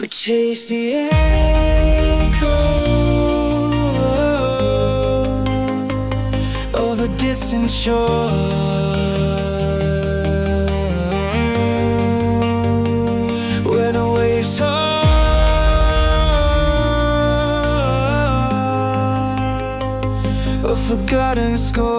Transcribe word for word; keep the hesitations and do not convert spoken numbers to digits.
but chase the echo of a distant shore. Where the waves are a forgotten score.